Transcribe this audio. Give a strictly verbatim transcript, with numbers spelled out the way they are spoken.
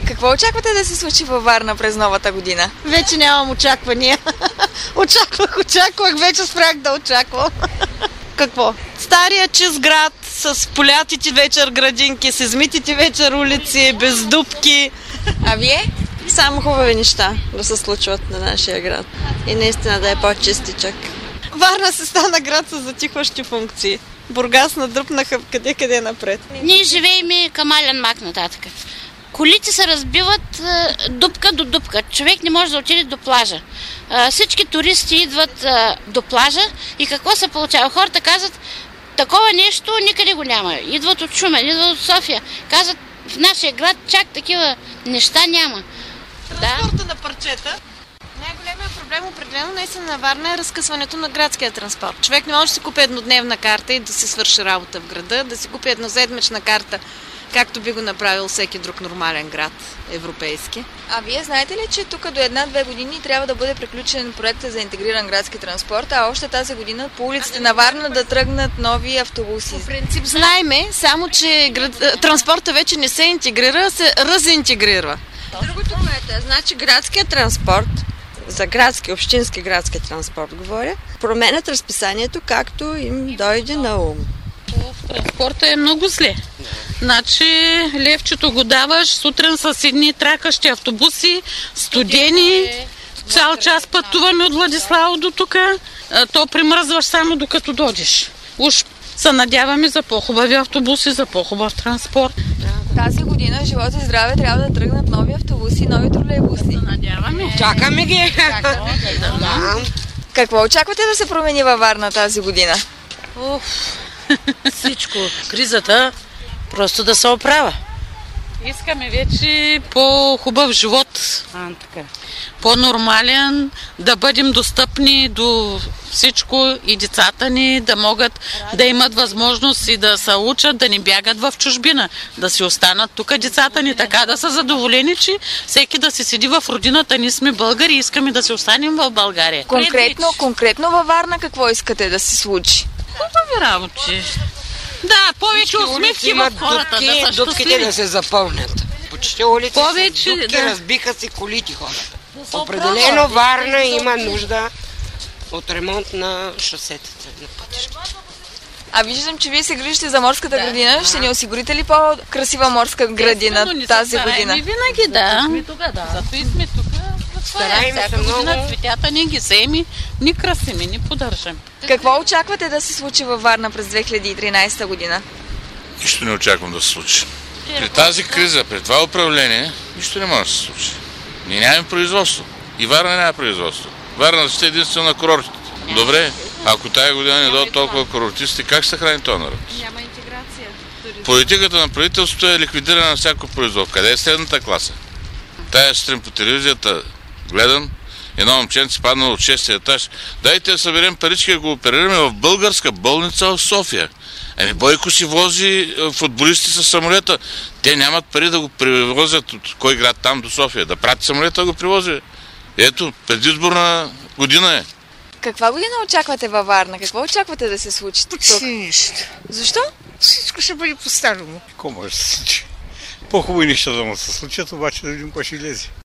Какво очаквате да се случи във Варна през новата година? Вече нямам очаквания. Очаквах, очаквах, вече спрях да очаквам. Какво? Стария чист град с полятите вечер градинки, с измитите вечер улици, без дупки. А вие? Само хубави неща да се случват на нашия град. И наистина да е по-чистичък. Варна се стана град с затихващи функции. Бургас надръпнаха къде-къде напред. Ние живеем Камален мак нататък. Колите се разбиват дупка до дупка. Човек не може да отиде до плажа. Всички туристи идват до плажа и какво се получава? Хората казват, такова нещо никъде го няма. Идват от Шумен, идват от София. Казват, в нашия град чак такива неща няма. Транспорта да. На парчета. Най-големият проблем определено наистина на Варна е разкъсването на градския транспорт. Човек не може да си купи еднодневна карта и да си свърши работа в града, да си купи едноседмична карта, както би го направил всеки друг нормален град, европейски. А вие знаете ли, че тук до една-две години трябва да бъде приключен проектът за интегриран градски транспорт, а още тази година по улиците на Варна да тръгнат нови автобуси? В принцип знаеме, само че град... транспорта вече не се интегрира, се разинтегрира. Другото, което е, значи градския транспорт, за градски, общински градски транспорт говоря, променят разписанието както им дойде на ум. Транспорта е много зле. Значи левчето го даваш сутрин с едни тракащи автобуси, студени, цял час пътуваме от Владиславо до тук, то примръзваш само докато дойдеш. Уж се надяваме за по-хубави автобуси, за по-хубав транспорт. Тази година, живот и здраве, трябва да тръгнат нови автобуси, нови тролейбуси. Надяваме. Чакаме ги. Да. Какво очаквате да се промени във Варна тази година? Уф, всичко. Кризата просто да се оправя. Искаме вече по-хубав живот, А, така. по-нормален, да бъдем достъпни до всичко и децата ни да могат да имат възможност и да се учат, да не бягат в чужбина, да си останат тук децата ни, така да са задоволени, че всеки да си седи в родината. Ние сме българи и искаме да се останем в България. Конкретно, конкретно във Варна какво искате да се случи? Хубави работи. Да, повече усмивки в хората, дупки, да са дупките щастливи. да се запълнят. Почти улици Повече, с дупки, да. разбиха си колите хората. се Определено оправя. Варна има нужда от ремонт на шосетата, на пътища. А виждам, че вие се грижите за морската градина. Ще ни осигурите ли по-красива морска градина тази година? Винаги, да. Зато и сме тук. Стараем се много. Година цветята ни ги сеем, ни красиме, ни поддържаме. Какво очаквате да се случи във Варна през две хиляди и тринадесета година? Нищо не очаквам да се случи. При тази криза, при това управление, нищо не може да се случи. Ние нямаме производство. И Варна няма производство. Варна ще е единствено на курортите. Добре, ако тая година не дойдат толкова курортисти, как ще се храни този народ? Няма интеграция. Политиката на правителството е ликвидирана на всяко производство. Къде е средната класа? Тая сутрин по телевизията гледам, едно момченце паднало от шестия етаж. Дайте да съберем парички да го оперираме в българска болница в София. Ами Бойко си вози футболисти с самолета. Те нямат пари да го привозят от кой град там до София. Да прати самолета да го привози. Ето, предизборна година е. Каква година очаквате във Варна? Какво очаквате да се случи тук? Почти нищо. Защо? Всичко ще бъде по-старому. Какво може да се случи? По-хубави неща да му се случат, обаче да видим какво ще излезе.